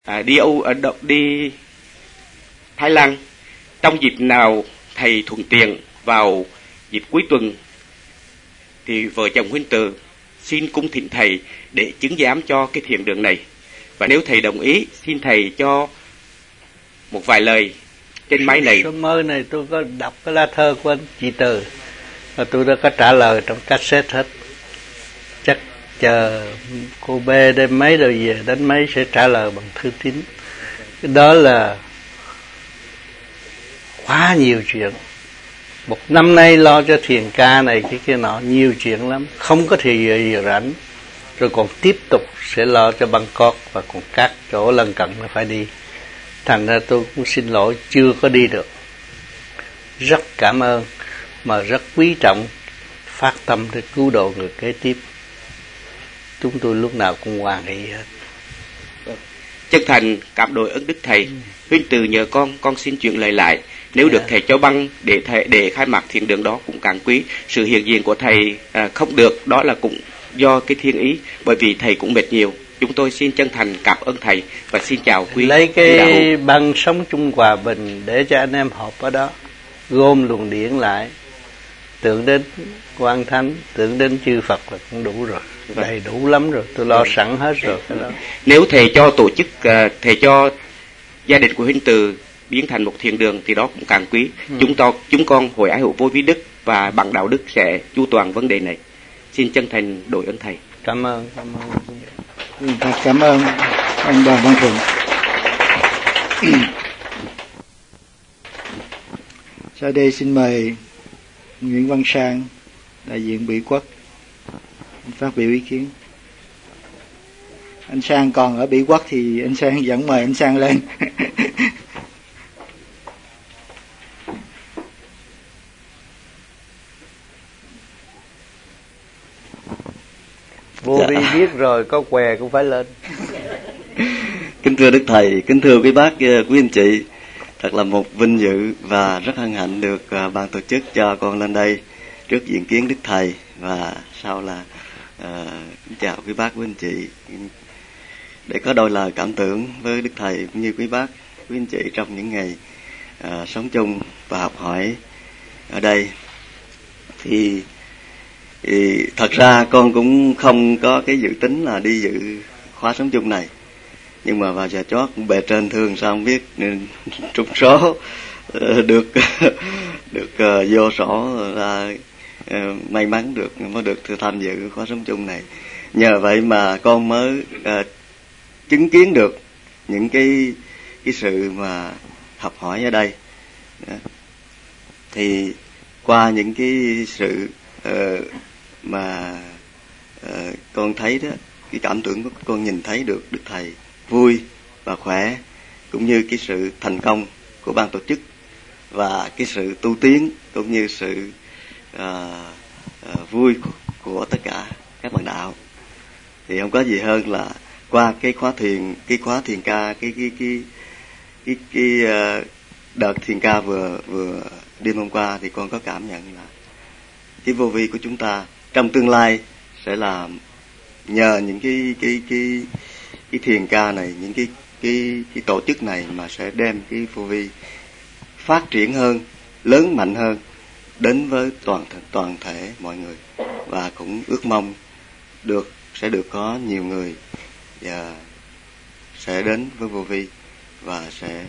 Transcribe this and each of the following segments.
đi Thái Lan. Trong dịp nào thầy thuận tiện vào dịp cuối tuần thì vợ chồng Huynh Từ xin cung thỉnh thầy để chứng giám cho cái thiền đường này. Và nếu thầy đồng ý, xin thầy cho một vài lời trên máy này. Số mới này tôi có đọc cái lá thơ của anh chị Từ, và tôi đã có trả lời trong cassette hết. Chắc chờ cô B đêm mấy rồi về đến mấy sẽ trả lời bằng thư tín. Cái đó là quá nhiều chuyện. Một năm nay lo cho thiền ca này cái kia nọ, nhiều chuyện lắm, không có thì gì rảnh. Rồi còn tiếp tục sẽ lo cho Bangkok và còn các chỗ lân cận nó phải đi. Thành ra tôi cũng xin lỗi chưa có đi được. Rất cảm ơn, mà rất quý trọng phát tâm để cứu độ người kế tiếp. Chúng tôi lúc nào cũng hoan hỷ hết. Chân thành cảm đội ơn Đức Thầy. Huynh Từ nhờ con xin chuyển lời lại. Nếu được thầy cho băng để khai mạc thiền đường đó cũng càng quý. Sự hiện diện của thầy không được, đó là cũng do cái thiên ý, bởi vì thầy cũng mệt nhiều. Chúng tôi xin chân thành cảm ơn thầy và xin chào quý. Lấy cái băng sống chung hòa bình để cho anh em họp ở đó, gom luồng điển lại, tưởng đến Quan Thánh, tưởng đến chư Phật là cũng đủ rồi, đầy đủ lắm rồi, tôi lo sẵn hết rồi cái đó. Nếu thầy cho tổ chức, thầy cho gia đình của Huynh Từ biến thành một thiền đường thì đó cũng càng quý. Chúng con Hội Ái Hữu Vô Vi Đức và bằng đạo đức sẽ chu toàn vấn đề này. Xin chân thành đội ơn thầy. Cảm ơn. Cảm ơn anh Đoàn Văn Thuận. Sau đây xin mời Nguyễn Văn Sang, đại diện Bỉ Quốc, phát biểu ý kiến. Anh Sang còn ở Bỉ Quốc thì anh Sang vẫn mời anh Sang lên. Vô vi biết rồi, có què cũng phải lên. Kính thưa Đức Thầy, kính thưa quý bác, quý anh chị, thật là một vinh dự và rất hân hạnh được ban tổ chức cho con lên đây trước diện kiến Đức Thầy, và sau là chào quý bác, quý anh chị, để có đôi lời cảm tưởng với Đức Thầy cũng như quý bác, quý anh chị trong những ngày sống chung và học hỏi ở đây. Thì thật ra con cũng không có cái dự tính là đi dự khóa sống chung này, nhưng mà vào giờ chót bề trên thương sao không biết nên trúng số được vô sổ là may mắn mới được tham dự khóa sống chung này. Nhờ vậy mà con mới chứng kiến được những cái sự mà học hỏi ở đây. Thì qua những cái sự mà con thấy đó, cái cảm tưởng của con nhìn thấy được Đức Thầy vui và khỏe, cũng như cái sự thành công của ban tổ chức và cái sự tu tiến cũng như sự vui của tất cả các bạn đạo, thì không có gì hơn là qua cái khóa thiền ca, cái đợt thiền ca vừa đêm hôm qua, thì con có cảm nhận là cái vô vi của chúng ta trong tương lai sẽ là nhờ những cái thiền ca này, những cái tổ chức này mà sẽ đem cái vô vi phát triển hơn, lớn mạnh hơn đến với toàn thể mọi người, và cũng ước mong sẽ được có nhiều người và sẽ đến với vô vi và sẽ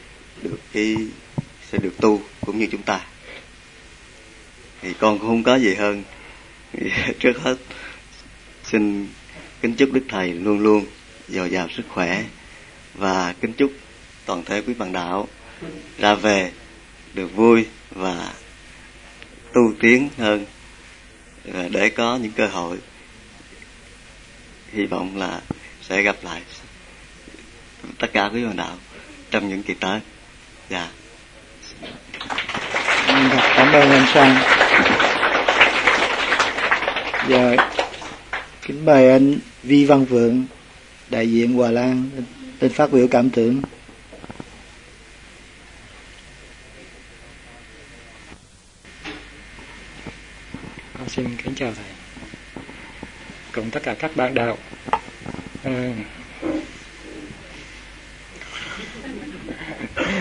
được tu cũng như chúng ta. Thì con cũng không có gì hơn. Trước hết xin kính chúc Đức Thầy luôn luôn dồi dào sức khỏe, và kính chúc toàn thể quý bạn đạo ra về được vui và tu tiến hơn, để có những cơ hội hy vọng là sẽ gặp lại tất cả quý bạn đạo trong những kỳ tới. Dạ. Cảm ơn anh Sang. Giờ kính mời anh Vi Văn Vượng, đại diện Hòa Lan, lên phát biểu cảm tưởng. Con xin kính chào thầy cùng tất cả các bạn đạo.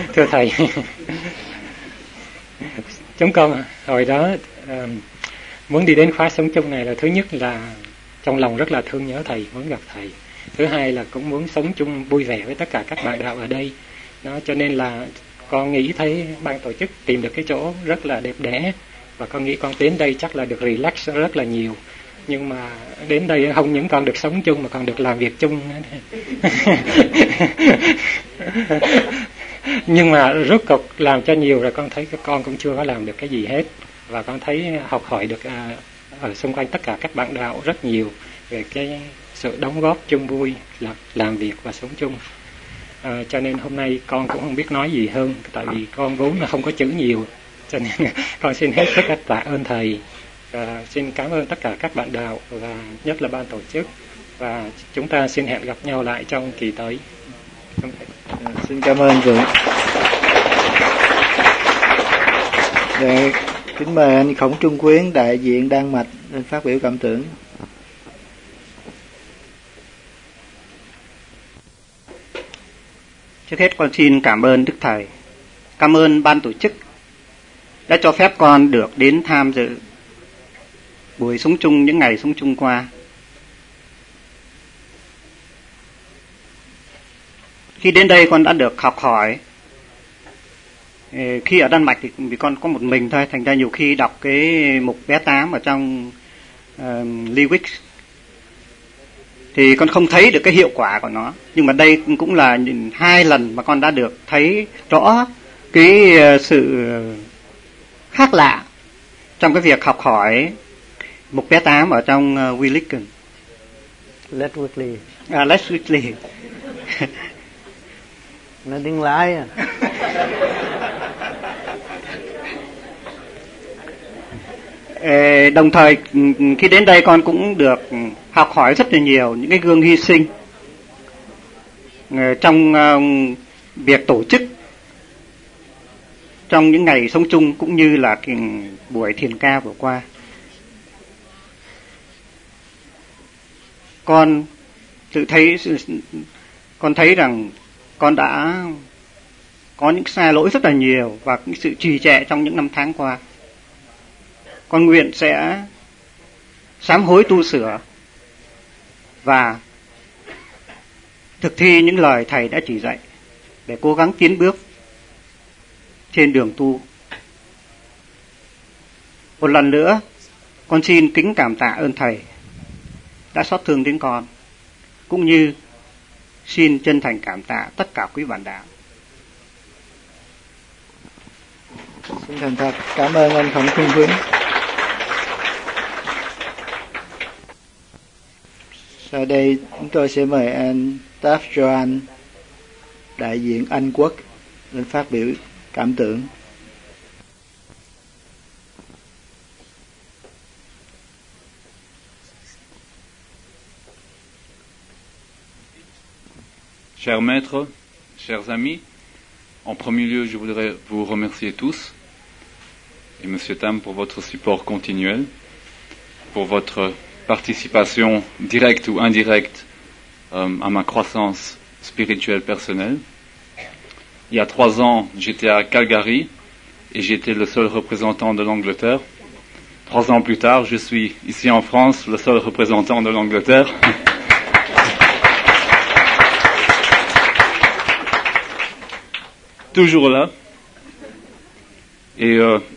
Thưa thầy, chúng con hồi đó muốn đi đến khóa sống chung này là thứ nhất là trong lòng rất là thương nhớ thầy, muốn gặp thầy. Thứ hai là cũng muốn sống chung vui vẻ với tất cả các bạn đạo ở đây. Đó, cho nên là con nghĩ thấy ban tổ chức tìm được cái chỗ rất là đẹp đẽ, và con nghĩ con đến đây chắc là được relax rất là nhiều. Nhưng mà đến đây không những con được sống chung mà còn được làm việc chung. Nhưng mà rốt cuộc làm cho nhiều rồi con thấy con cũng chưa có làm được cái gì hết. Và con thấy học hỏi được ở xung quanh tất cả các bạn đạo rất nhiều về cái sự đóng góp chung vui, làm việc và sống chung. Cho nên hôm nay con cũng không biết nói gì hơn, tại vì con vốn là không có chữ nhiều, cho nên con xin hết sức tạ ơn thầy, và xin cảm ơn tất cả các bạn đạo và nhất là ban tổ chức, và chúng ta xin hẹn gặp nhau lại trong kỳ tới. Xin cảm ơn Vượng. Để kính mời anh Khổng Trung Quyến, đại diện Đan Mạch, lên phát biểu cảm tưởng. Trước hết con xin cảm ơn Đức Thầy, cảm ơn ban tổ chức đã cho phép con được đến tham dự buổi sống chung những ngày sống chung qua. Khi đến đây con đã được học hỏi. Khi ở Đan Mạch thì vì con có một mình thôi, thành ra nhiều khi đọc cái mục bé 8 ở trong Lewis thì con không thấy được cái hiệu quả của nó. Nhưng mà đây cũng là 2 lần mà con đã được thấy rõ cái sự khác lạ trong cái việc học hỏi mục bé 8 ở trong Willicken. Les Weekly. Les Weekly. Nó tiếng lái à. Đồng thời khi đến đây con cũng được học hỏi rất là nhiều những cái gương hy sinh trong việc tổ chức trong những ngày sống chung cũng như là cái buổi thiền ca vừa qua. Con thấy rằng con đã có những sai lỗi rất là nhiều và cái sự trì trệ trong những năm tháng qua. Con nguyện sẽ sám hối tu sửa và thực thi những lời thầy đã chỉ dạy để cố gắng tiến bước trên đường tu. Một lần nữa, con xin kính cảm tạ ơn thầy đã xót thương đến con, cũng như xin chân thành cảm tạ tất cả quý bạn đạo. Xin thành thật cảm ơn anh Khổng Trung Quyến. Sau đây chúng tôi sẽ mời anh Taff Joan, đại diện Anh Quốc, lên phát biểu cảm tưởng. Chers maîtres, chers amis, en premier lieu, je voudrais vous remercier tous, et Monsieur Tam pour votre support continuel, pour votre participation directe ou indirecte à ma croissance spirituelle personnelle. Il y a 3 ans, j'étais à Calgary et j'étais le seul représentant de l'Angleterre. 3 ans plus tard, je suis ici en France, le seul représentant de l'Angleterre. Toujours là. Et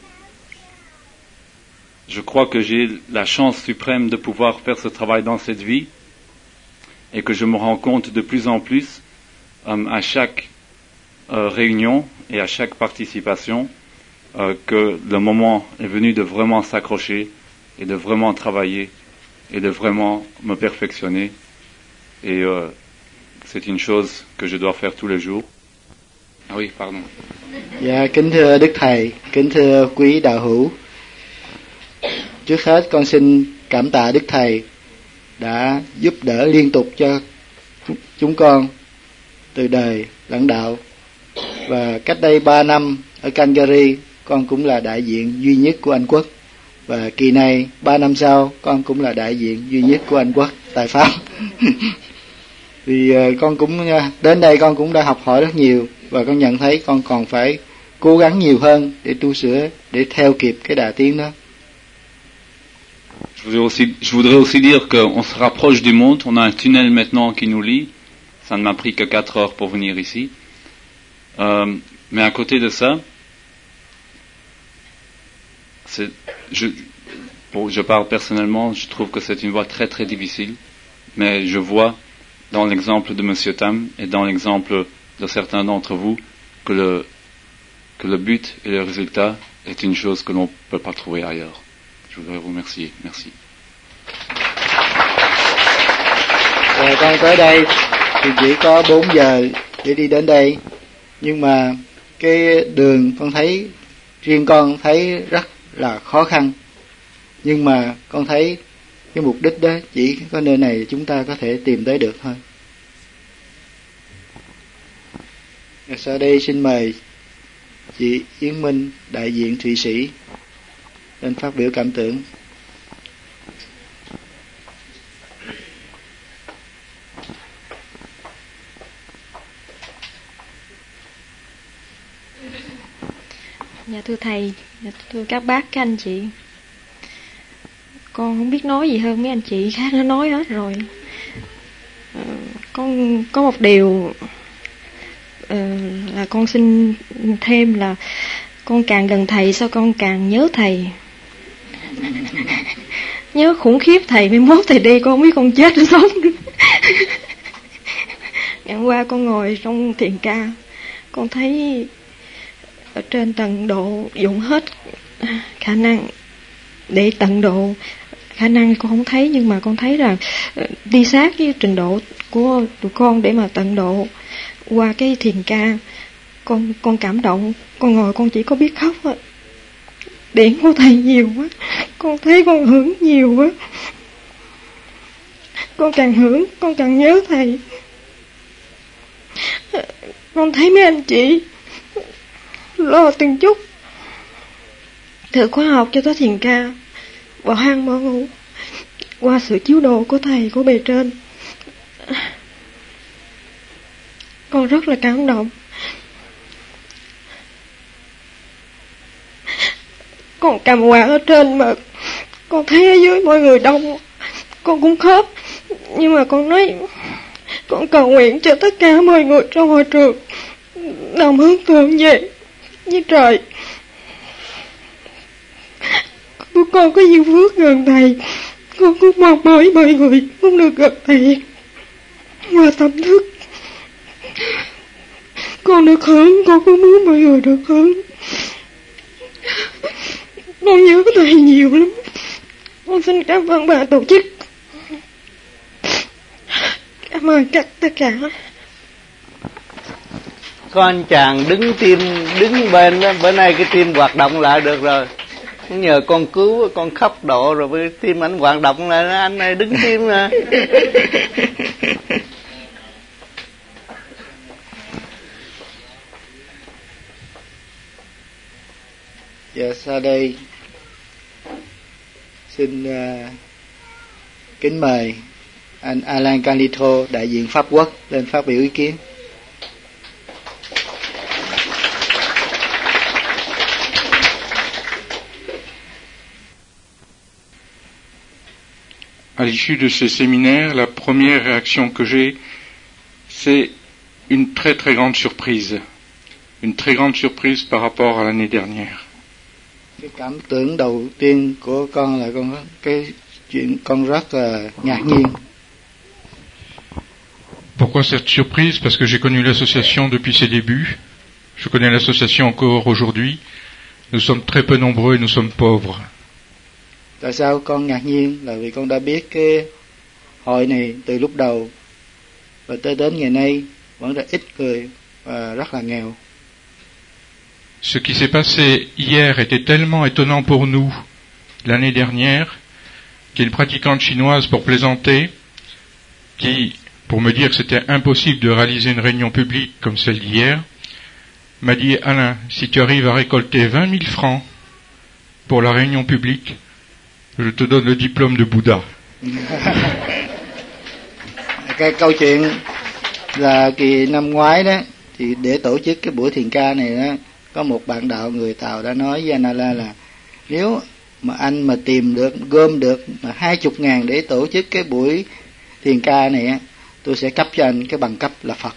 je crois que j'ai la chance suprême de pouvoir faire ce travail dans cette vie et que je me rends compte de plus en plus à chaque réunion et à chaque participation que le moment est venu de vraiment s'accrocher et de vraiment travailler et de vraiment me perfectionner. Et c'est une chose que je dois faire tous les jours. Ah oui, pardon. Dạ, kính thưa Đức Thầy, kính thưa quý đạo hữu. Trước hết con xin cảm tạ Đức Thầy đã giúp đỡ liên tục cho chúng con từ đời lãnh đạo. Và cách đây 3 năm ở Calgary, con cũng là đại diện duy nhất của Anh Quốc. Và kỳ này 3 năm sau, con cũng là đại diện duy nhất của Anh Quốc tại Pháp. Vì con cũng đến đây con cũng đã học hỏi rất nhiều và con nhận thấy con còn phải cố gắng nhiều hơn để tu sửa, để theo kịp cái đà tiến đó. Je voudrais aussi dire qu'on se rapproche du monde, on a un tunnel maintenant qui nous lie, ça ne m'a pris que 4 heures pour venir ici. Mais à côté de ça, je parle personnellement, je trouve que c'est une voie très très difficile, mais je vois dans l'exemple de Monsieur Tam et dans l'exemple de certains d'entre vous que le but et le résultat est une chose que l'on ne peut pas trouver ailleurs. Je voudrais vous remercier. Merci. Rồi con tới đây thì chỉ có 4 giờ để đi đến đây, nhưng mà cái đường con thấy, riêng con thấy rất là khó khăn, nhưng mà con thấy cái mục đích đó chỉ có nơi này chúng ta có thể tìm tới được thôi. Sau đây xin mời chị Yến Minh, đại diện Thụy Sĩ, lên phát biểu cảm tưởng. Dạ thưa thầy, dạ thưa các bác, các anh chị, con không biết nói gì hơn mấy anh chị khác đã nói hết rồi. Con có một điều là con xin thêm là con càng gần thầy sao con càng nhớ thầy. Nhớ khủng khiếp thầy, mai mốt thầy đi con không biết con chết hay sống. Ngày hôm qua con ngồi trong thiền ca, con thấy ở trên tận độ dụng hết khả năng để tận độ khả năng con không thấy, nhưng mà con thấy là đi sát với trình độ của tụi con để mà tận độ qua cái thiền ca. Con cảm động, con ngồi con chỉ có biết khóc á. Điển của thầy nhiều quá, con thấy con hưởng nhiều quá, con càng hưởng con càng nhớ thầy. Con thấy mấy anh chị lo từng chút từ khóa học cho tới thiền ca, bỏ ăn bỏ ngủ qua sự chiếu độ của thầy, của bề trên. Con rất là cảm động. Con cầm quạt ở trên mà con thấy ở dưới mọi người đông, con cũng khóc, nhưng mà con nói con cầu nguyện cho tất cả mọi người trong hội trường đồng hướng thượng về với trời. Con có duyên phước gần thầy, con cũng mong mỏi mọi người cũng được gặp thầy và tâm thức. Con được hưởng, con cũng muốn mọi người được hưởng. Con nhớ thầy nhiều lắm. Con xin cảm ơn ban tổ chức. Cảm ơn tất cả. Con chàng đứng bên đó, bữa nay cái tim hoạt động lại được rồi. Nhờ con cứu, con khóc độ rồi với tim anh hoạt động lại, anh này đứng tim nè. Giờ sau đây xin kính mời anh Alan Canito, đại diện Pháp Quốc, lên phát biểu ý kiến. À l'issue de ce séminaire, la première réaction que j'ai, c'est une très très grande surprise. Une très grande surprise par rapport à l'année dernière. Cái cảm tưởng đầu tiên của con là con rất là ngạc nhiên. Pourquoi cette surprise? Parce que j'ai connu l'association depuis ses débuts. Je connais l'association encore aujourd'hui. Nous sommes très peu nombreux et nous sommes pauvres. Tại sao con ngạc nhiên? Là vì con đã biết cái hội này từ lúc đầu và tới đến ngày nay vẫn rất ít người và rất là nghèo. Ce qui s'est passé hier était tellement étonnant pour nous l'année dernière qu'une pratiquante chinoise, pour plaisanter, qui, pour me dire que c'était impossible de réaliser une réunion publique comme celle d'hier, m'a dit: Alain, si tu arrives à récolter 20 000 francs pour la réunion publique, je te donne le diplôme de Bouddha. Cái câu chuyện là kỳ năm ngoái đó, thì để tổ chức cái buổi thiền ca này đó, có một bạn đạo người Tàu đã nói với Anala là nếu mà anh mà tìm được, gom được mà 20.000 để tổ chức cái buổi thiền ca này, tôi sẽ cấp cho anh cái bằng cấp là Phật.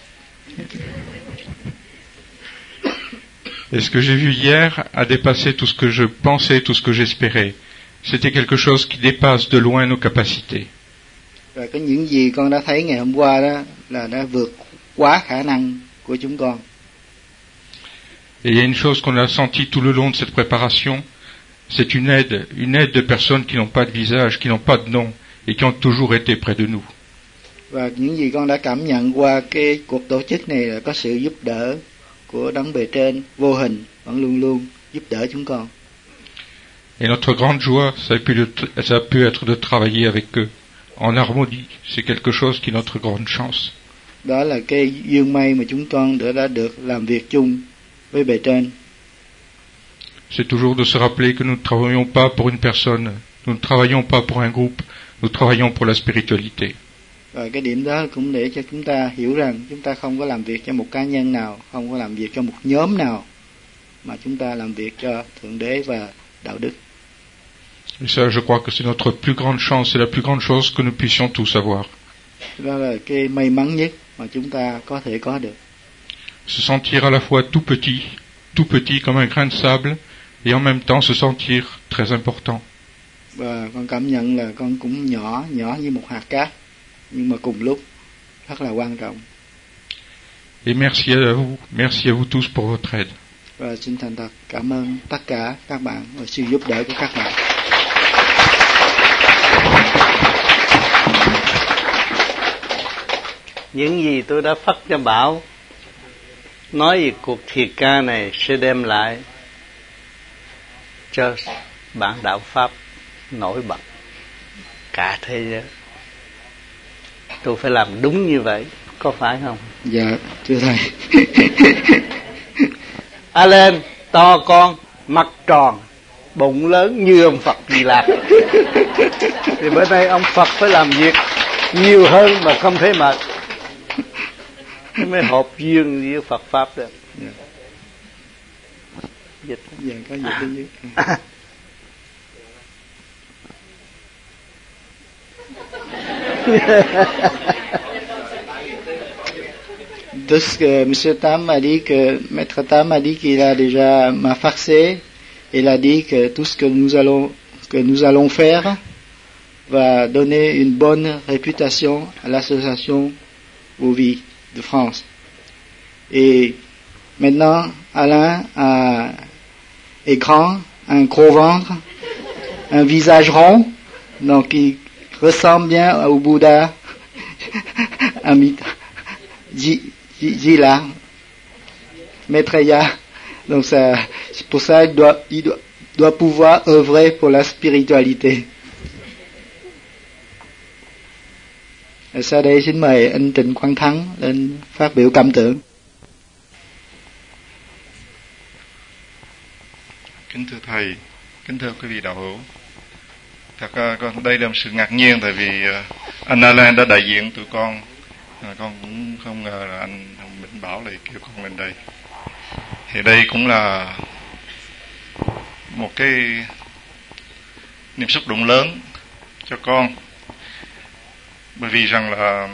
Et ce que j'ai vu hier a dépassé tout ce que je pensais, tout ce que j'espérais. C'était quelque chose qui dépasse de loin nos capacités. Và cái những gì con đã thấy ngày hôm qua đó là đã vượt quá khả năng của chúng con. Et il y a une chose qu'on a senti tout le long de cette préparation, c'est une aide de personnes qui n'ont pas de visage, qui n'ont pas de nom, et qui ont toujours été près de nous. Và những gì con đã cảm nhận qua cái cuộc tổ chức này là có sự giúp đỡ của đấng bề trên vô hình vẫn luôn luôn giúp đỡ chúng con. Et notre grande joie, ça a pu être de travailler avec eux en harmonie. C'est quelque chose qui est notre grande chance. Đó là cái duyên may mà chúng con đã được làm việc chung với bề trên. C'est toujours de se rappeler que nous ne travaillons pas pour une personne, nous ne travaillons pas pour un groupe, nous travaillons pour la spiritualité. Và cái điểm đó cũng để cho chúng ta hiểu rằng chúng ta không có làm việc cho một cá nhân nào, không có làm việc cho một nhóm nào, mà chúng ta làm việc cho Thượng Đế và đạo đức. Et ça, je crois que c'est notre plus grande chance, c'est la plus grande chose que nous puissions tous avoir. Đó là cái may mắn nhất mà chúng ta có thể có được. Se sentir à la fois tout petit comme un grain de sable, et en même temps se sentir très important. Và con cảm nhận là con cũng nhỏ như một hạt cát, nhưng mà cùng lúc rất là quan trọng. Et merci à vous tous pour votre aide. Và xin thành thật cảm ơn tất cả các bạn và sự giúp đỡ của các bạn. Những gì tôi đã phát cho Bảo nói về cuộc thiền ca này sẽ đem lại cho bản đạo Pháp nổi bật cả thế giới. Tôi phải làm đúng như vậy, có phải không? Dạ, thưa thầy. Lên, to con, mặt tròn, bụng lớn như ông Phật Di Lặc. Thì bữa nay ông Phật phải làm việc nhiều hơn mà không thấy mệt. Mới hợp duyên với Phật Pháp được. Dịch. Dạ, có dịch ở dưới. Donc, Monsieur Tam a dit que Maître Tam a dit qu'il a déjà m'a farcé. Il a dit que tout ce que nous allons faire va donner une bonne réputation à l'association Vos Vies de France. Et maintenant, Alain est grand, un gros ventre, un visage rond, donc il ressemble bien au Bouddha Amida Jila Maitreya. Donc ça, c'est pour ça il doit pouvoir œuvrer pour la spiritualité. Sau đây xin mời anh Trịnh Quang Thắng lên phát biểu cảm tưởng. Kính thưa thầy, kính thưa quý vị đạo hữu. Thật con đây là một sự ngạc nhiên, tại vì anh Alan đã đại diện tụi con. Con cũng không ngờ là anh Bình Bảo lại kêu con lên đây. Thì đây cũng là một cái niềm xúc động lớn cho con, bởi vì rằng là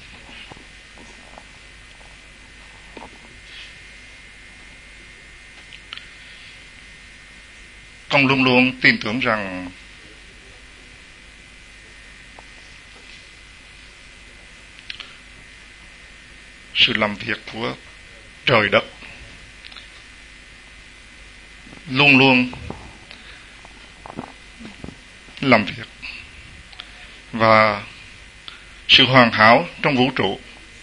con luôn luôn tin tưởng rằng sự làm việc của trời đất luôn luôn làm việc, và sự hoàn hảo trong vũ trụ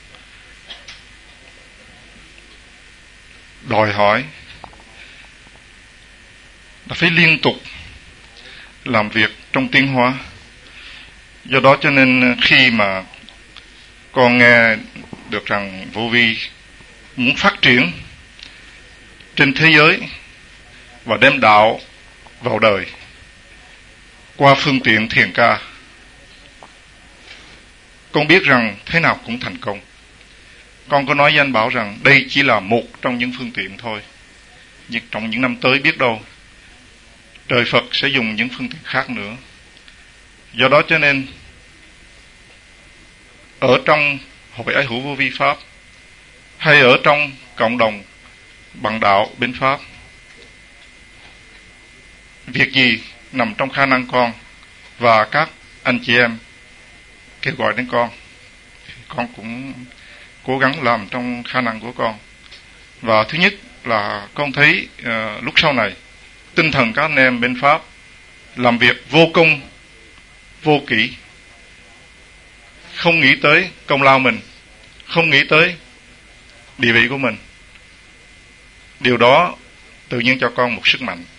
đòi hỏi là phải liên tục làm việc trong tiến hóa. Do đó cho nên khi mà con nghe được rằng Vô Vi muốn phát triển trên thế giới và đem đạo vào đời qua phương tiện thiền ca, con biết rằng thế nào cũng thành công. con có nói với anh Bảo rằng đây chỉ là một trong những phương tiện thôi. Nhưng trong những năm tới biết đâu trời Phật sẽ dùng những phương tiện khác nữa. Do đó cho nên ở trong hội ái hữu vô vi Pháp hay ở trong cộng đồng bằng đạo bên Pháp, việc gì nằm trong khả năng con và các anh chị em kêu gọi đến con cũng cố gắng làm trong khả năng của con. Và thứ nhất là con thấy lúc sau này tinh thần các anh em bên Pháp làm việc vô công vô kỹ, không nghĩ tới công lao mình, không nghĩ tới địa vị của mình. Điều đó tự nhiên cho con một sức mạnh.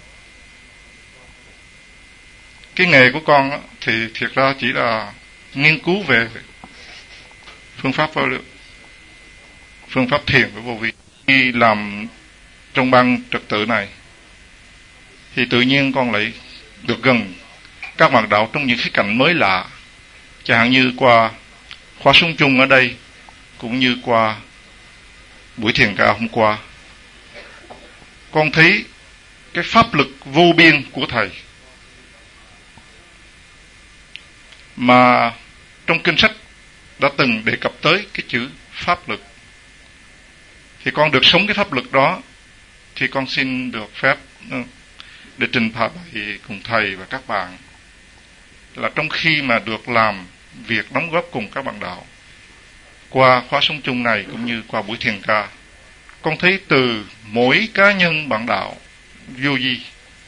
Cái nghề của con thì thiệt ra chỉ là nghiên cứu về phương pháp vô lượng, phương pháp thiền của vô vi. Khi làm trong ban trật tự này thì tự nhiên con lại được gần các bạn đạo trong những khía cạnh mới lạ, chẳng hạn như qua khóa sống chung ở đây, cũng như qua buổi thiền ca hôm qua. Con thấy cái pháp lực vô biên của Thầy mà trong kinh sách đã từng đề cập tới cái chữ pháp lực. Thì con được sống cái pháp lực đó, thì con xin được phép để trình bày cùng Thầy và các bạn là trong khi mà được làm việc đóng góp cùng các bạn đạo qua khóa sống chung này cũng như qua buổi thiền ca, con thấy từ mỗi cá nhân bạn đạo vô vi,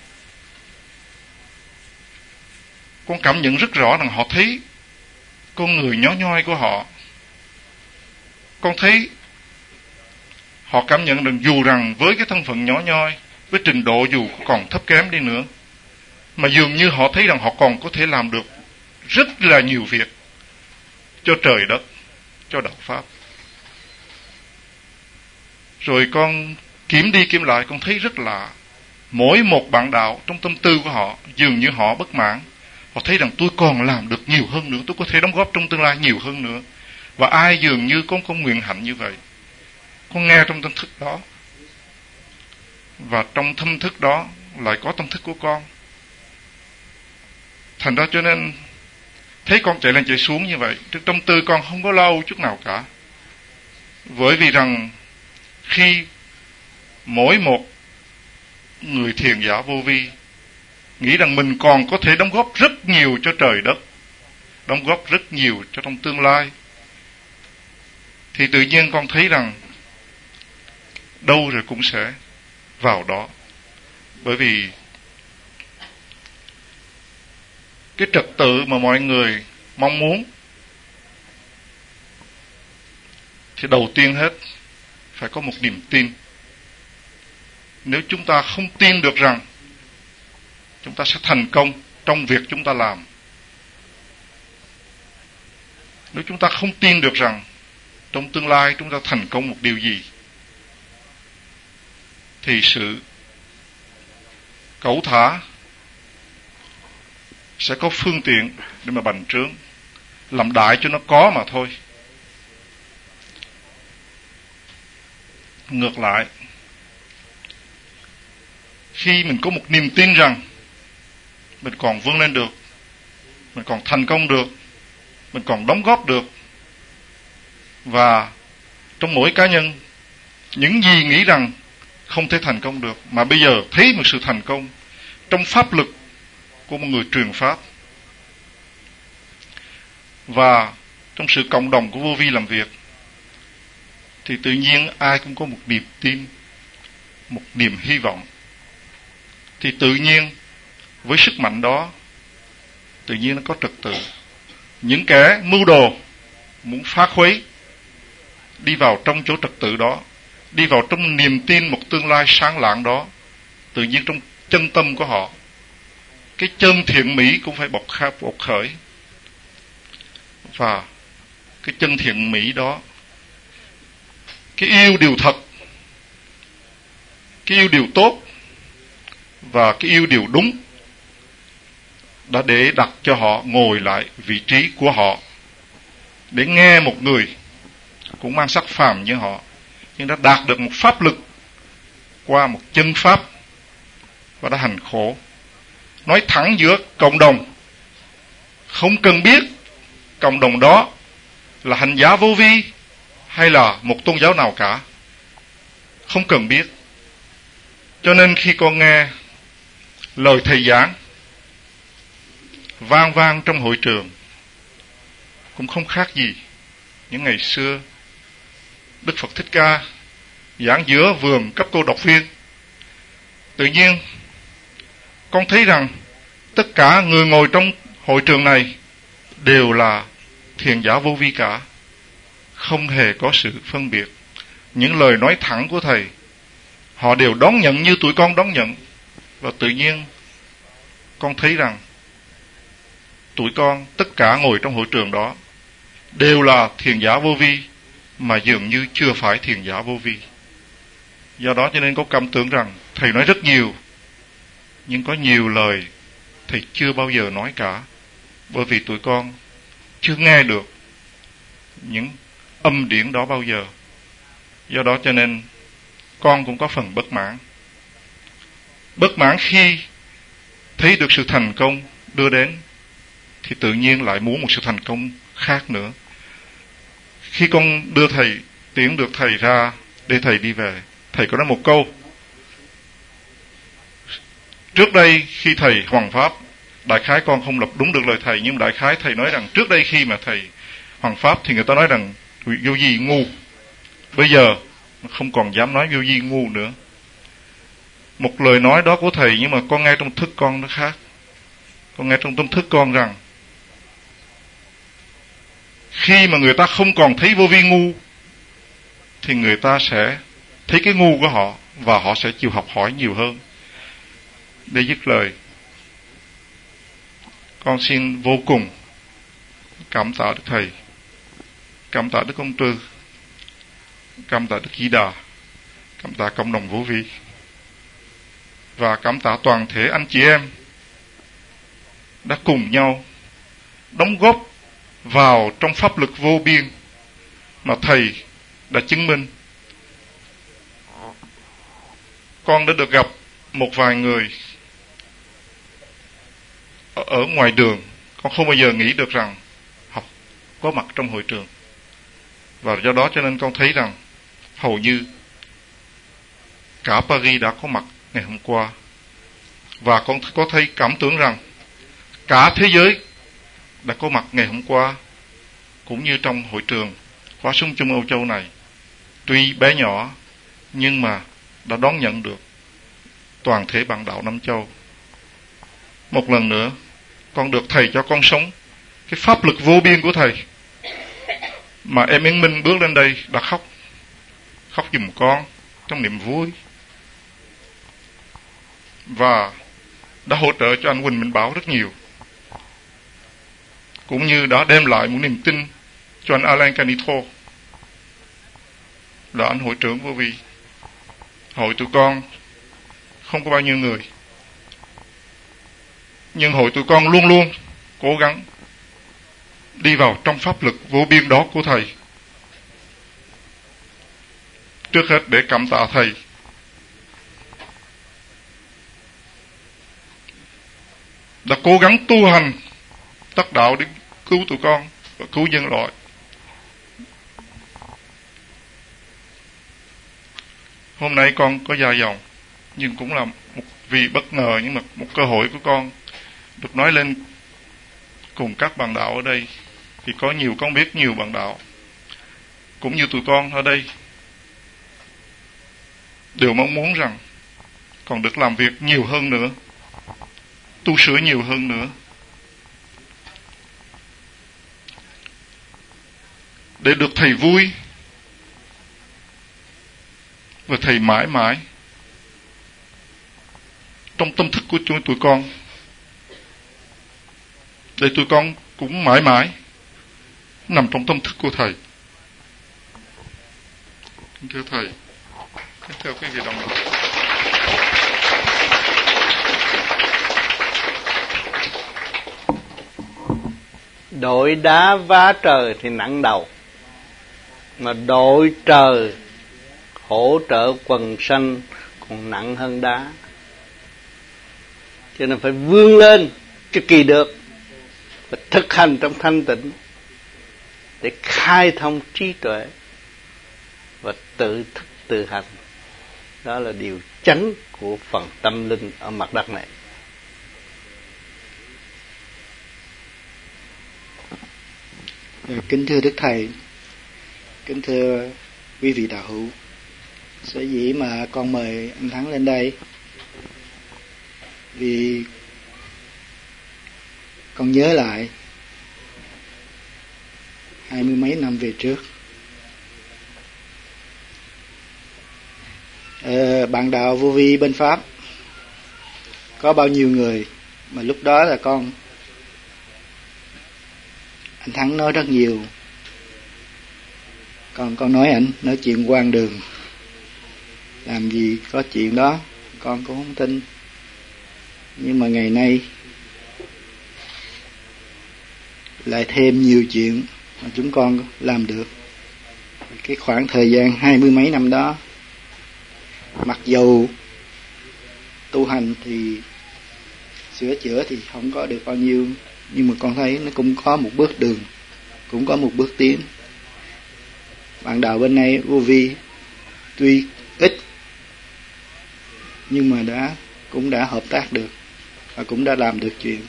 con cảm nhận rất rõ rằng họ thấy con người nhỏ nhoi của họ. Con thấy họ cảm nhận rằng dù rằng với cái thân phận nhỏ nhoi, với trình độ dù còn thấp kém đi nữa, mà dường như họ thấy rằng họ còn có thể làm được rất là nhiều việc cho trời đất, cho đạo Pháp. Rồi con kiểm đi kiểm lại, con thấy rất lạ. Mỗi một bạn đạo trong tâm tư của họ dường như họ bất mãn. Họ thấy rằng tôi còn làm được nhiều hơn nữa, tôi có thể đóng góp trong tương lai nhiều hơn nữa. Và ai dường như con có nguyện hạnh như vậy. Con nghe trong tâm thức đó, và trong thâm thức đó lại có tâm thức của con. Thành ra cho nên thấy con chạy lên chạy xuống như vậy, trong tư con không có lâu chút nào cả. Bởi vì rằng khi mỗi một người thiền giả vô vi nghĩ rằng mình còn có thể đóng góp rất nhiều cho trời đất, đóng góp rất nhiều cho trong tương lai, thì tự nhiên con thấy rằng đâu rồi cũng sẽ vào đó. Bởi vì cái trật tự mà mọi người mong muốn thì đầu tiên hết phải có một niềm tin. Nếu chúng ta không tin được rằng chúng ta sẽ thành công trong việc chúng ta làm, nếu chúng ta không tin được rằng trong tương lai chúng ta thành công một điều gì, thì sự cẩu thả sẽ có phương tiện để mà bành trướng, làm đại cho nó có mà thôi. Ngược lại, khi mình có một niềm tin rằng mình còn vươn lên được, mình còn thành công được, mình còn đóng góp được, và trong mỗi cá nhân những gì nghĩ rằng không thể thành công được mà bây giờ thấy một sự thành công trong pháp lực của một người truyền pháp, và trong sự cộng đồng của vô vi làm việc, thì tự nhiên ai cũng có một niềm tin, một niềm hy vọng. Thì tự nhiên với sức mạnh đó, tự nhiên nó có trật tự. Những kẻ mưu đồ muốn phá khuấy đi vào trong chỗ trật tự đó, đi vào trong niềm tin một tương lai sáng lạng đó, tự nhiên trong chân tâm của họ, cái chân thiện mỹ cũng phải bộc khởi. Và cái chân thiện mỹ đó, cái yêu điều thật, cái yêu điều tốt và cái yêu điều đúng đã để đặt cho họ ngồi lại vị trí của họ, để nghe một người cũng mang sắc phàm như họ, nhưng đã đạt được một pháp lực qua một chân pháp và đã hành khổ. Nói thẳng giữa cộng đồng, không cần biết cộng đồng đó là hành giả vô vi hay là một tôn giáo nào cả, không cần biết. Cho nên khi con nghe lời thầy giảng vang vang trong hội trường, cũng không khác gì những ngày xưa Đức Phật Thích Ca giảng giữa vườn cấp cô độc viên. Tự nhiên con thấy rằng tất cả người ngồi trong hội trường này đều là thiền giả vô vi cả, không hề có sự phân biệt. Những lời nói thẳng của thầy họ đều đón nhận như tụi con đón nhận. Và tự nhiên con thấy rằng tụi con tất cả ngồi trong hội trường đó đều là thiền giả vô vi, mà dường như chưa phải thiền giả vô vi. Do đó cho nên có cảm tưởng rằng thầy nói rất nhiều, nhưng có nhiều lời thầy chưa bao giờ nói cả, bởi vì tụi con chưa nghe được những âm điển đó bao giờ. Do đó cho nên con cũng có phần bất mãn. Bất mãn khi thấy được sự thành công đưa đến, thì tự nhiên lại muốn một sự thành công khác nữa. Khi con đưa thầy, tiễn được thầy ra để thầy đi về, thầy có nói một câu. Trước đây khi thầy hoằng pháp, đại khái con không lập đúng được lời thầy, nhưng đại khái thầy nói rằng trước đây khi mà thầy hoằng pháp thì người ta nói rằng vô vi ngu. Bây giờ không còn dám nói vô vi ngu nữa. Một lời nói đó của thầy, nhưng mà con nghe trong thức con nó khác. Con nghe trong tâm thức con rằng khi mà người ta không còn thấy vô vi ngu thì người ta sẽ thấy cái ngu của họ, và họ sẽ chịu học hỏi nhiều hơn. Để dứt lời, con xin vô cùng cảm tạ Đức Thầy, cảm tạ Đức Công Trư, cảm tạ Đức Di Đà, cảm tạ cộng đồng vô vi, và cảm tạ toàn thể anh chị em đã cùng nhau đóng góp vào trong pháp lực vô biên mà thầy đã chứng minh. Con đã được gặp một vài người ở ngoài đường, con không bao giờ nghĩ được rằng họ có mặt trong hội trường. Và do đó cho nên con thấy rằng hầu như cả Paris đã có mặt ngày hôm qua. Và con có thấy cảm tưởng rằng cả thế giới đã có mặt ngày hôm qua, cũng như trong hội trường khóa Sống Chung Âu Châu này. Tuy bé nhỏ nhưng mà đã đón nhận được toàn thể bạn đạo Nam Châu. Một lần nữa con được thầy cho con sống cái pháp lực vô biên của thầy, mà em Yến Minh bước lên đây đã khóc giùm con trong niềm vui, và đã hỗ trợ cho anh Huỳnh Minh Bảo rất nhiều, cũng như đã đem lại một niềm tin cho anh Alain Canitro, là anh hội trưởng vô vi. Hội tụi con không có bao nhiêu người, nhưng hội tụi con luôn luôn cố gắng đi vào trong pháp lực vô biên đó của thầy. Trước hết để cảm tạ thầy đã cố gắng tu hành đắc đạo để cứu tụi con và cứu nhân loại. Hôm nay con có dài dòng, nhưng cũng là một vì bất ngờ, nhưng mà một cơ hội của con được nói lên cùng các bạn đạo ở đây. Vì có nhiều con biết nhiều bạn đạo, cũng như tụi con ở đây, đều mong muốn rằng còn được làm việc nhiều hơn nữa, tu sửa nhiều hơn nữa, để được thầy vui và thầy mãi mãi trong tâm thức của tụi con, để tụi con cũng mãi mãi nằm trong tâm thức của thầy. Kính thưa thầy, kính thưa quý vị đồng đạo, đội đá vá trời thì nặng đầu, mà đội trời hỗ trợ quần sanh còn nặng hơn đá. Cho nên phải vươn lên cho kỳ được và thực hành trong thanh tịnh để khai thông trí tuệ và tự thức tự hành. Đó là điều chánh của phần tâm linh ở mặt đất này. Kính thưa Đức Thầy, kính thưa quý vị đạo hữu, sở dĩ mà con mời anh Thắng lên đây vì con nhớ lại 20 mấy năm về trước, bạn đạo vô vi bên Pháp có bao nhiêu người mà lúc đó là anh Thắng nói rất nhiều, con nói ảnh nói chuyện hoang đường, làm gì có chuyện đó, con cũng không tin. Nhưng mà ngày nay lại thêm nhiều chuyện mà chúng con làm được. Cái khoảng thời gian 20 mấy năm đó, mặc dù tu hành thì sửa chữa thì không có được bao nhiêu, nhưng mà con thấy nó cũng có một bước đường, cũng có một bước tiến. Bạn đạo bên này vô vi tuy ít nhưng mà cũng đã hợp tác được và cũng đã làm được chuyện.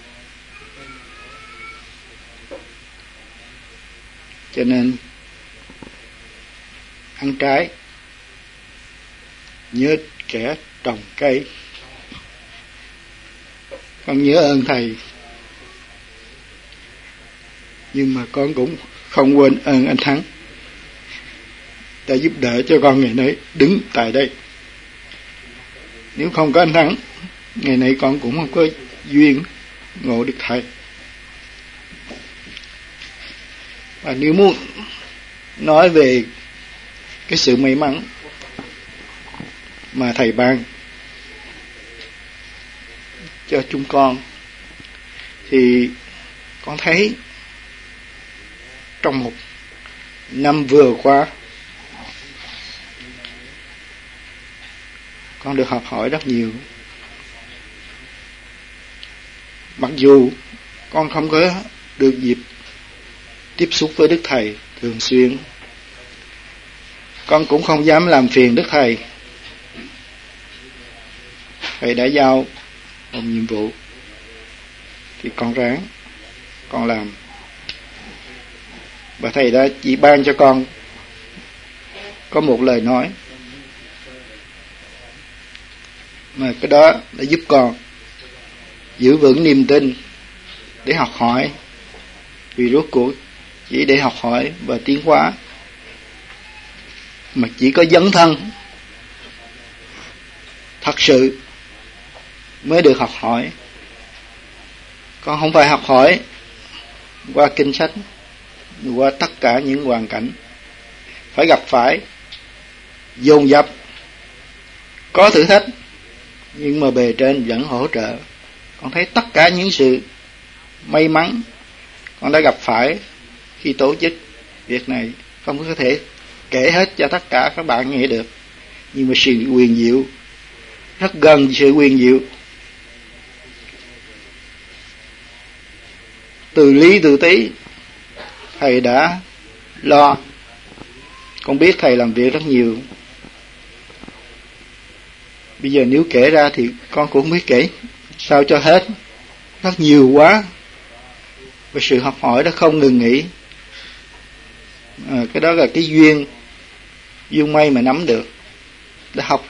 Cho nên ăn trái nhớ kẻ trồng cây. Con nhớ ơn thầy, nhưng mà con cũng không quên ơn anh Thắng đã giúp đỡ cho con ngày nay đứng tại đây. Nếu không có anh Thắng, ngày nay con cũng không có duyên ngộ được thầy. Và nếu muốn nói về cái sự may mắn mà thầy ban cho chúng con, thì con thấy trong một năm vừa qua con được học hỏi rất nhiều. Mặc dù con không có được dịp tiếp xúc với Đức Thầy thường xuyên, con cũng không dám làm phiền Đức Thầy. Thầy đã giao một nhiệm vụ thì con ráng, con làm. Và Thầy đã chỉ ban cho con có một lời nói, mà cái đó đã giúp con giữ vững niềm tin để học hỏi. Vì rốt cuộc chỉ để học hỏi và tiến hóa, mà chỉ có dấn thân thật sự mới được học hỏi. Con không phải học hỏi qua kinh sách, qua tất cả những hoàn cảnh, phải gặp phải dồn dập, có thử thách, nhưng mà bề trên vẫn hỗ trợ. Con thấy tất cả những sự may mắn con đã gặp phải khi tổ chức việc này, không có thể kể hết cho tất cả các bạn nghe được. Nhưng mà sự huyền diệu, rất gần sự huyền diệu, từ lý từ tí thầy đã lo. Con biết thầy làm việc rất nhiều. Bây giờ nếu kể ra thì con cũng không biết kể sao cho hết, rất nhiều quá. Và sự học hỏi đó không ngừng nghỉ. Cái đó là cái duyên may mà nắm được, để học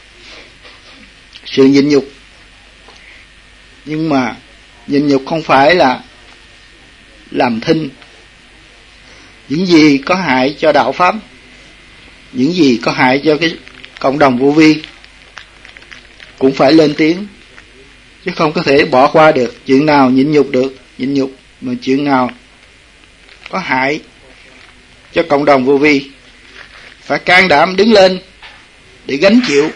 sự nhịn nhục. Nhưng mà nhịn nhục không phải là làm thinh. Những gì có hại cho đạo pháp, những gì có hại cho cái cộng đồng vô vi cũng phải lên tiếng, chứ không có thể bỏ qua được. Chuyện nào nhịn nhục được, nhịn nhục, mà chuyện nào có hại cho cộng đồng vô vi phải can đảm đứng lên để gánh chịu.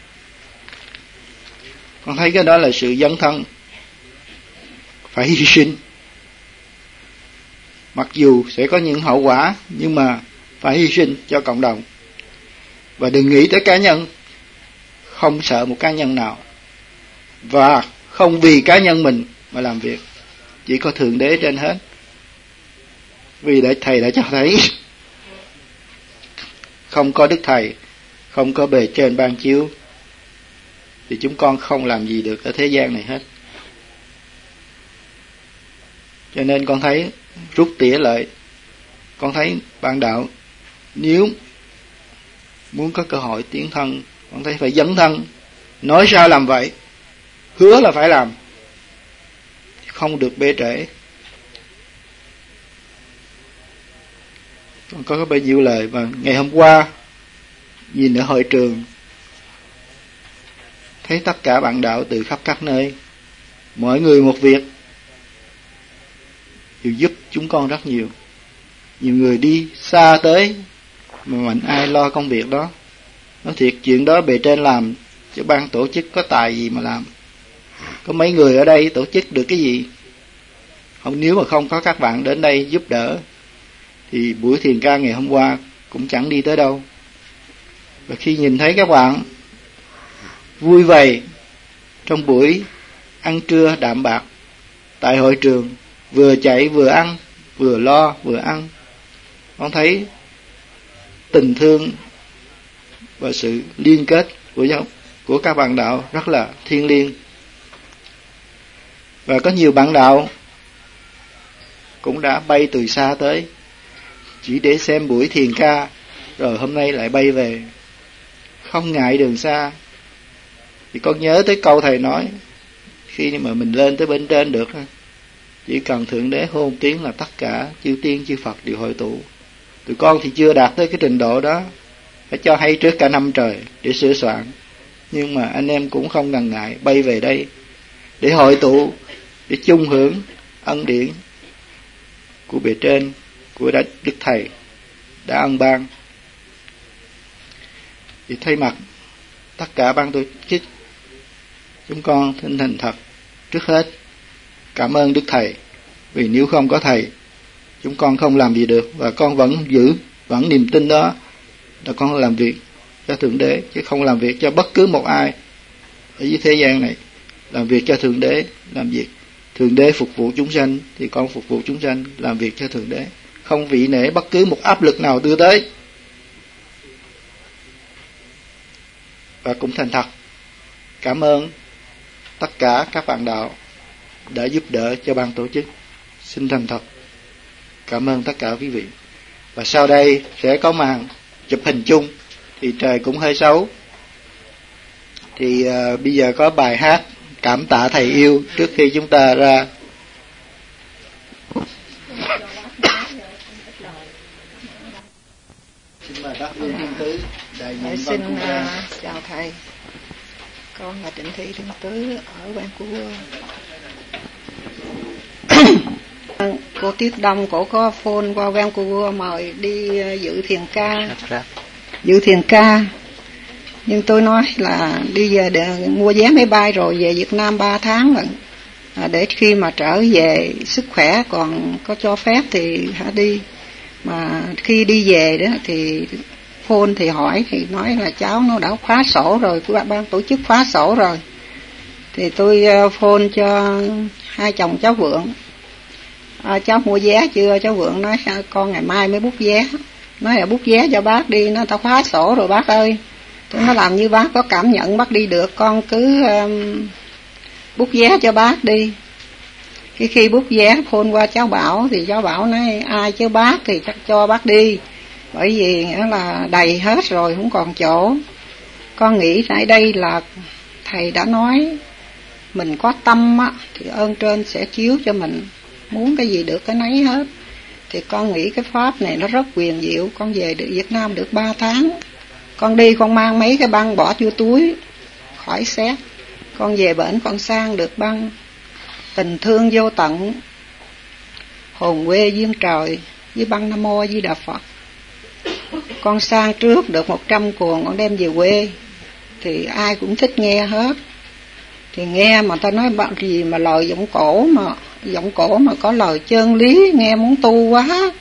Con thấy cái đó là sự dấn thân, phải hy sinh. Mặc dù sẽ có những hậu quả, nhưng mà phải hy sinh cho cộng đồng. Và đừng nghĩ tới cá nhân, không sợ một cá nhân nào, và không vì cá nhân mình mà làm việc, chỉ có Thượng Đế trên hết. Vì Thầy đã cho thấy không có Đức Thầy, không có bề trên ban chiếu, thì chúng con không làm gì được ở thế gian này hết. Cho nên con thấy rút tỉa lại, con thấy bạn đạo nếu muốn có cơ hội tiến thân, con thấy phải dấn thân, nói sao làm vậy, hứa là phải làm, không được bê trễ. Con có bao nhiêu lời mà ngày hôm qua nhìn ở hội trường, thấy tất cả bạn đạo từ khắp các nơi, mỗi người một việc, đều giúp chúng con rất nhiều. Nhiều người đi xa tới mà mạnh ai lo công việc đó. Nói thiệt, chuyện đó bề trên làm, chứ ban tổ chức có tài gì mà làm. Có mấy người ở đây tổ chức được cái gì? Không, nếu mà không có các bạn đến đây giúp đỡ thì buổi thiền ca ngày hôm qua cũng chẳng đi tới đâu. Và khi nhìn thấy các bạn vui vầy trong buổi ăn trưa đạm bạc tại hội trường, vừa chạy vừa ăn, vừa lo vừa ăn, con thấy tình thương và sự liên kết của các bạn đạo rất là thiêng liêng. Và có nhiều bạn đạo cũng đã bay từ xa tới chỉ để xem buổi thiền ca, rồi hôm nay lại bay về, không ngại đường xa. Thì con nhớ tới câu Thầy nói, khi mà mình lên tới bên trên được, chỉ cần Thượng Đế hôn tiếng là tất cả chư tiên chư Phật đều hội tụ. Tụi con thì chưa đạt tới cái trình độ đó, phải cho hay trước cả năm trời để sửa soạn. Nhưng mà anh em cũng không ngần ngại bay về đây để hội tụ, để chung hưởng ân điển của bề trên, của Đức Thầy đã ân ban. Thì thay mặt tất cả ban tổ chức, chúng con xin thành thật trước hết cảm ơn Đức Thầy, vì nếu không có Thầy chúng con không làm gì được. Và con vẫn giữ niềm tin đó, là con làm việc cho Thượng Đế, chứ không làm việc cho bất cứ một ai ở dưới thế gian này. Làm việc cho Thượng Đế, làm việc Thượng Đế phục vụ chúng sanh thì con phục vụ chúng sanh, làm việc cho Thượng Đế, không vị nể bất cứ một áp lực nào đưa tới. Và cũng thành thật cảm ơn tất cả các bạn đạo đã giúp đỡ cho ban tổ chức. Xin thành thật cảm ơn tất cả quý vị. Và sau đây sẽ có màn chụp hình chung, thì trời cũng hơi xấu, thì bây giờ có bài hát Cảm Tạ Thầy Yêu trước khi chúng ta ra. Xin mời bác Vương Thiên Tứ đại diện. Xin chào thầy, con là Trịnh Thị Thiên Tứ ở Vancouver. Cô Tiết Đông cổ có phone qua Vancouver mời đi dự thiền ca. Nhưng tôi nói là đi về để mua vé máy bay rồi về Việt Nam 3 tháng rồi, để khi mà trở về sức khỏe còn có cho phép thì hãy đi. Mà khi đi về đó thì phone thì hỏi, thì nói là cháu nó đã khóa sổ rồi, của ban tổ chức khóa sổ rồi. Thì tôi phone cho hai chồng cháu Vượng, cháu mua vé chưa? Cháu Vượng nói con ngày mai mới book vé. Nói là book vé cho bác đi, nó tao khóa sổ rồi bác ơi. Tôi nói làm như bác có cảm nhận bác đi được, con cứ book vé cho bác đi. Khi book vé phone qua cháu Bảo thì cháu Bảo nói ai chứ bác thì chắc cho bác đi, bởi vì nghĩa là đầy hết rồi không còn chỗ. Con nghĩ tại đây là thầy đã nói mình có tâm á thì ơn trên sẽ chiếu cho mình, muốn cái gì được cái nấy hết. Thì con nghĩ cái pháp này nó rất quyền diệu. Con về được Việt Nam được 3 tháng, con đi con mang mấy cái băng bỏ vô túi khỏi xét. Con về bển con sang được băng tình thương vô tận, hồn quê duyên trời với băng Nam Mô A Di Đà Phật. Con sang trước được 100 cuồng, con đem về quê thì ai cũng thích nghe hết. Thì nghe mà ta nói bạn gì mà lời giọng cổ mà có lời chân lý, nghe muốn tu quá.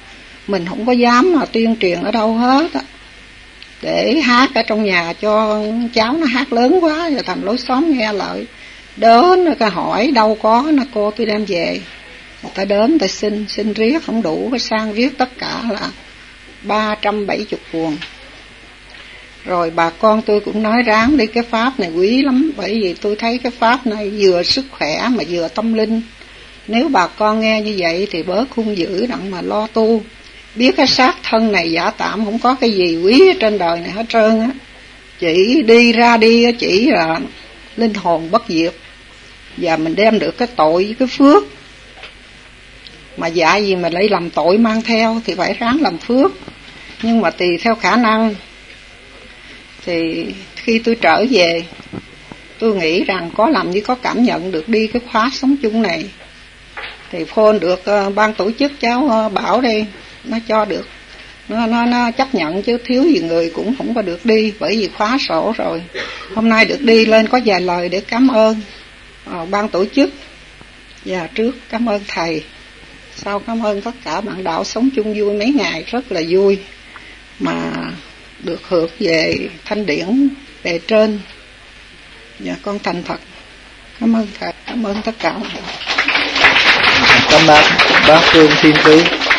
mình không có dám mà tuyên truyền ở đâu hết á, để hát ở trong nhà cho cháu nó hát lớn quá rồi thành lối xóm nghe lại đến nó hỏi đâu có, nó cô tôi đem về, người ta đến người ta xin riết không đủ, phải sang riết tất cả là 370 cuộn. Rồi bà con tôi cũng nói ráng đi, cái pháp này quý lắm, bởi vì tôi thấy cái pháp này vừa sức khỏe mà vừa tâm linh. Nếu bà con nghe như vậy thì bớt hung dữ đặng mà lo tu. Biết cái xác thân này giả tạm, không có cái gì quý ở trên đời này hết trơn á. Chỉ đi ra đi chỉ là linh hồn bất diệt, và mình đem được cái tội với cái phước. Mà dạ gì mà lại làm tội mang theo thì phải ráng làm phước. Nhưng mà tùy theo khả năng. Thì khi tôi trở về, tôi nghĩ rằng có làm như có cảm nhận được đi cái khóa sống chung này. Thì phone được ban tổ chức cháu Bảo đây, nó cho được, nó chấp nhận, chứ thiếu gì người cũng không có được đi, bởi vì khóa sổ rồi. Hôm nay được đi lên có vài lời để cảm ơn ban tổ chức, và trước cảm ơn thầy, sau cảm ơn tất cả bạn đạo sống chung vui mấy ngày rất là vui, mà được hưởng về thanh điển bề trên. Và con thành thật cảm ơn thầy, cảm ơn tất cả. Cảm ơn bác Phương Thiên Quý.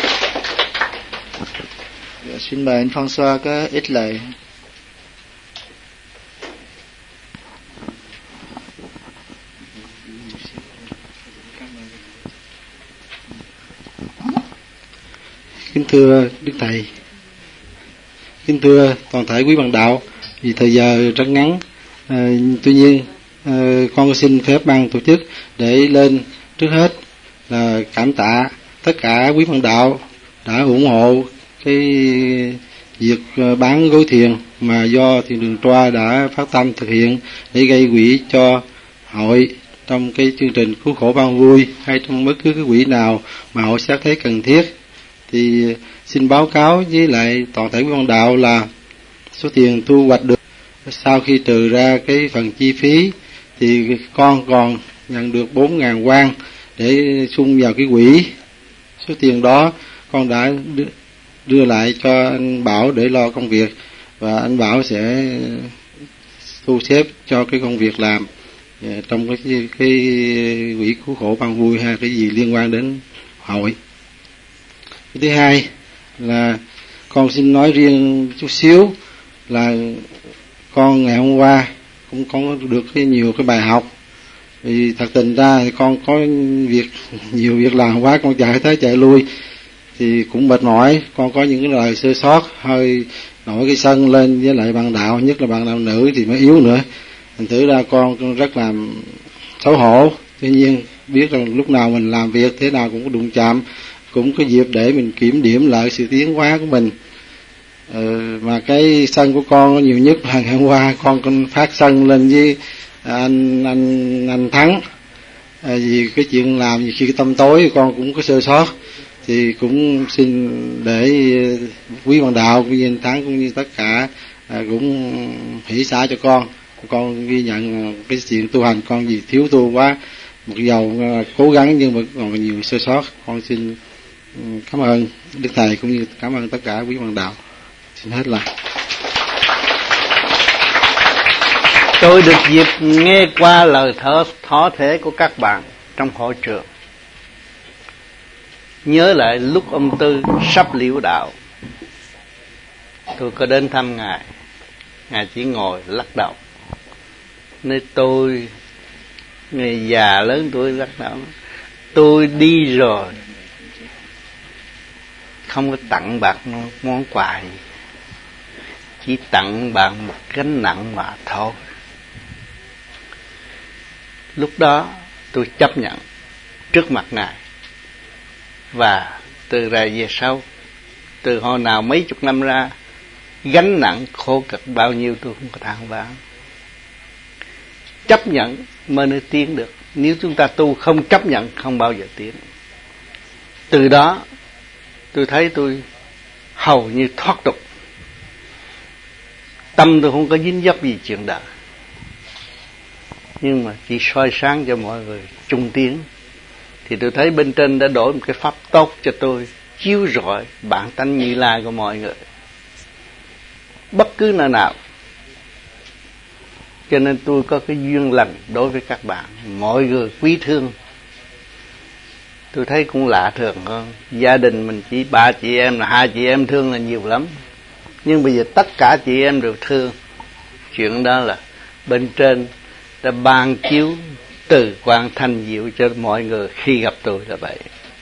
Xin mời anh François có ít lời. Kính thưa Đức Thầy, kính thưa toàn thể quý bạn đạo, vì thời giờ rất ngắn, tuy nhiên con xin phép ban tổ chức để lên trước hết là cảm tạ tất cả quý bạn đạo đã ủng hộ cái việc bán gối thiền mà do Thiền Đường Troa đã phát tâm thực hiện để gây quỹ cho hội trong cái chương trình cứu khổ ban vui, hay trong bất cứ cái quỹ nào mà hội xét thấy cần thiết. Thì xin báo cáo với lại toàn thể quý bạn đạo là số tiền thu hoạch được sau khi trừ ra cái phần chi phí thì con còn nhận được 4.000 won để sung vào cái quỹ. Số tiền đó con đã đưa lại cho anh Bảo để lo công việc, và anh Bảo sẽ thu xếp cho cái công việc làm trong cái quỹ cứu khổ ban vui hay cái gì liên quan đến hội. Cái thứ hai là con xin nói riêng chút xíu là con ngày hôm qua cũng có được nhiều cái bài học. Vì thật tình ra thì con có nhiều việc làm quá, con chạy tới chạy lui thì cũng mệt mỏi. Con có những cái lời sơ sót, hơi nổi cái sân lên với lại bạn đạo, nhất là bạn đạo nữ thì mới yếu nữa. Thành thử ra con rất là xấu hổ. Tuy nhiên biết rằng lúc nào mình làm việc thế nào cũng có đụng chạm, cũng có dịp để mình kiểm điểm lại sự tiến hóa của mình. Mà cái sân của con nhiều nhất là ngày hôm qua con phát sân lên với anh Thắng, vì cái chuyện làm nhiều khi cái tâm tối con cũng có sơ sót, thì cũng xin để quý bạn đạo cũng như anh Thắng cũng như tất cả cũng hỷ xả cho con ghi nhận cái chuyện tu hành con vì thiếu tu quá, mặc dầu cố gắng nhưng mà còn nhiều sơ sót. Con xin cảm ơn Đức Thầy cũng như cảm ơn tất cả quý bạn đạo. Xin hết lời. Tôi được dịp nghe qua lời thỏ thể của các bạn trong hội trường. Nhớ lại lúc ông Tư sắp liễu đạo, tôi có đến thăm Ngài. Ngài chỉ ngồi lắc đầu. Nên tôi, người già lớn tuổi lắc đầu, tôi đi rồi, không có tặng bạn món quà gì, chỉ tặng bạn một gánh nặng mà thôi. Lúc đó tôi chấp nhận trước mặt Ngài, và từ ra về sau, từ hồi nào mấy chục năm ra, gánh nặng khổ cực bao nhiêu tôi không có than vãn. Chấp nhận mới nên tiến được. Nếu chúng ta tu không chấp nhận không bao giờ tiến. Từ đó tôi thấy tôi hầu như thoát tục. Tâm tôi không có dính dấp gì chuyện đời, nhưng mà chỉ soi sáng cho mọi người chung tiến. Thì tôi thấy bên trên đã đổi một cái pháp tốt cho tôi chiếu rọi bản tánh Như Lai của mọi người, bất cứ nơi nào. Cho nên tôi có cái duyên lành đối với các bạn, mọi người quý thương. Tôi thấy cũng lạ thường hơn. Gia đình mình chỉ 3 chị em, là 2 chị em thương là nhiều lắm, nhưng bây giờ tất cả chị em đều thương. Chuyện đó là bên trên đã ban chiếu từ quan thanh diệu cho mọi người khi gặp tôi là vậy.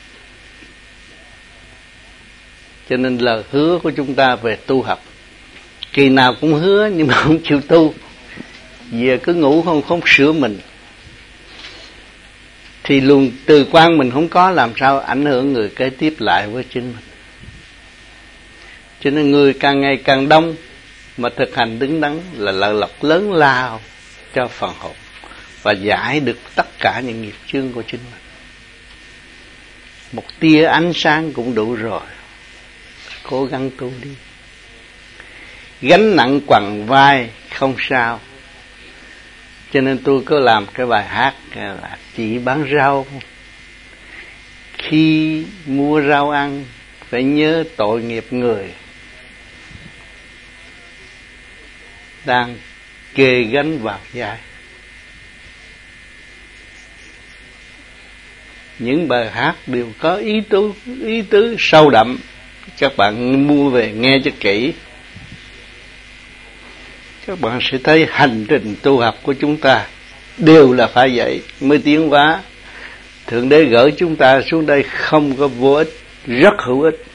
Cho nên lời hứa của chúng ta về tu học, kỳ nào cũng hứa nhưng mà không chịu tu, về cứ ngủ không sửa mình, thì luồng từ quan mình không có, làm sao ảnh hưởng người kế tiếp lại với chính mình. Cho nên người càng ngày càng đông mà thực hành đứng đắn là lợi lộc lớn lao cho phần hồn, và giải được tất cả những nghiệp chướng của chính mình. Một tia ánh sáng cũng đủ rồi, cố gắng tu đi. Gánh nặng quằn vai không sao. Cho nên tôi có làm cái bài hát là chỉ bán rau. Khi mua rau ăn phải nhớ tội nghiệp người đang kê gánh vào vai. Những bài hát đều có ý tứ sâu đậm. Các bạn mua về nghe cho kỹ, các bạn sẽ thấy hành trình tu học của chúng ta đều là phải vậy mới tiến hóa. Thượng Đế gửi chúng ta xuống đây không có vô ích, rất hữu ích.